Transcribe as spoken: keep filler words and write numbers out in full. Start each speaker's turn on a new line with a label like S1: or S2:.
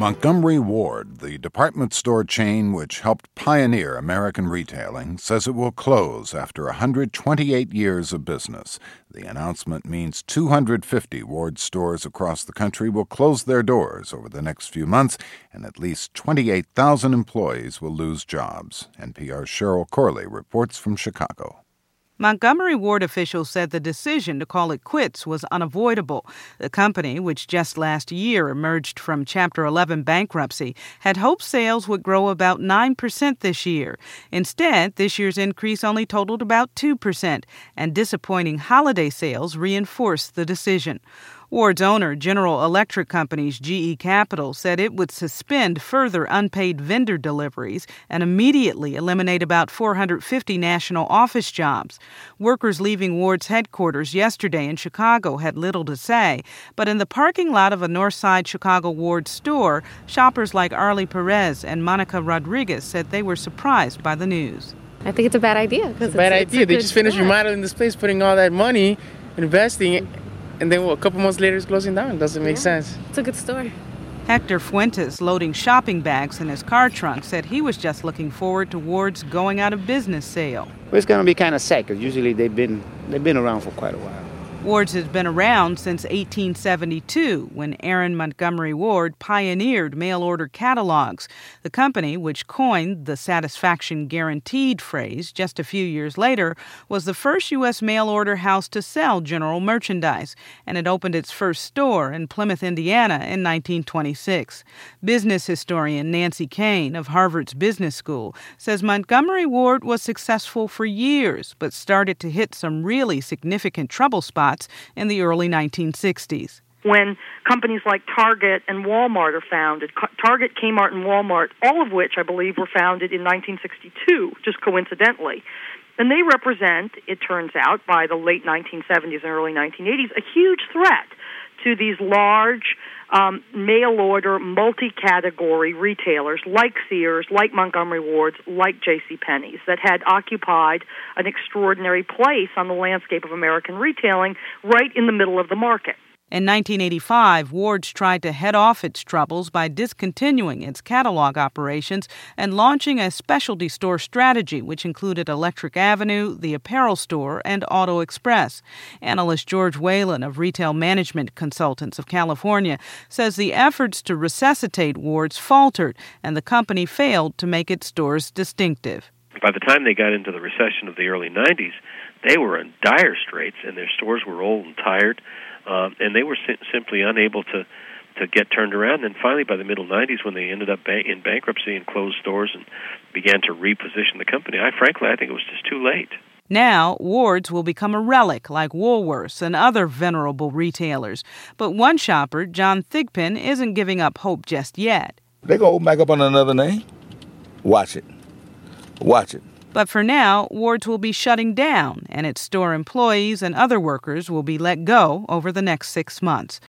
S1: Montgomery Ward, the department store chain which helped pioneer American retailing, says it will close after one hundred twenty-eight years of business. The announcement means two hundred fifty Ward stores across the country will close their doors over the next few months, and at least twenty-eight thousand employees will lose jobs. N P R's Cheryl Corley reports from Chicago.
S2: Montgomery Ward officials said the decision to call it quits was unavoidable. The company, which just last year emerged from Chapter eleven bankruptcy, had hoped sales would grow about nine percent this year. Instead, this year's increase only totaled about two percent, and disappointing holiday sales reinforced the decision. Ward's owner, General Electric Company's G E Capital, said it would suspend further unpaid vendor deliveries and immediately eliminate about four hundred fifty national office jobs. Workers leaving Ward's headquarters yesterday in Chicago had little to say, but in the parking lot of a Northside Chicago Ward store, shoppers like Arlie Perez and Monica Rodriguez said they were surprised by the news.
S3: I think it's a bad idea.
S4: It's a bad it's, idea. It's they just finished remodeling this place, putting all that money, investing, and then well, a couple months later it's closing down. Doesn't make yeah. sense.
S3: It's a good story.
S2: Hector Fuentes, loading shopping bags in his car trunk, said he was just looking forward to Ward's going out of business sale.
S5: Well, it's going to be kind of sad because usually they've been they've been around for quite a while.
S2: Ward's has been around since eighteen seventy-two, when Aaron Montgomery Ward pioneered mail-order catalogs. The company, which coined the satisfaction guaranteed phrase just a few years later, was the first U S mail-order house to sell general merchandise, and it opened its first store in Plymouth, Indiana in nineteen twenty-six. Business historian Nancy Kane of Harvard's Business School says Montgomery Ward was successful for years, but started to hit some really significant trouble spots in the early nineteen sixties.
S6: When companies like Target and Walmart are founded, Target, Kmart, and Walmart, all of which I believe were founded in nineteen sixty-two, just coincidentally. And they represent, it turns out, by the late nineteen seventies and early nineteen eighties, a huge threat to these large um, mail-order, multi-category retailers like Sears, like Montgomery Ward's, like JCPenney's, that had occupied an extraordinary place on the landscape of American retailing right in the middle of the market.
S2: In nineteen eighty-five, Ward's tried to head off its troubles by discontinuing its catalog operations and launching a specialty store strategy, which included Electric Avenue, the apparel store, and Auto Express. Analyst George Whalen of Retail Management Consultants of California says the efforts to resuscitate Ward's faltered, and the company failed to make its stores distinctive.
S7: By the time they got into the recession of the early nineties, they were in dire straits, and their stores were old and tired. Um, and they were si- simply unable to, to get turned around. And finally, by the middle nineties, when they ended up ba- in bankruptcy and closed stores and began to reposition the company, I frankly, I think it was just too late.
S2: Now, Ward's will become a relic like Woolworths and other venerable retailers. But one shopper, John Thigpen, isn't giving up hope just yet.
S8: They're going to open back up under another name. Watch it. Watch it.
S2: But for now, Ward's will be shutting down, and its store employees and other workers will be let go over the next six months.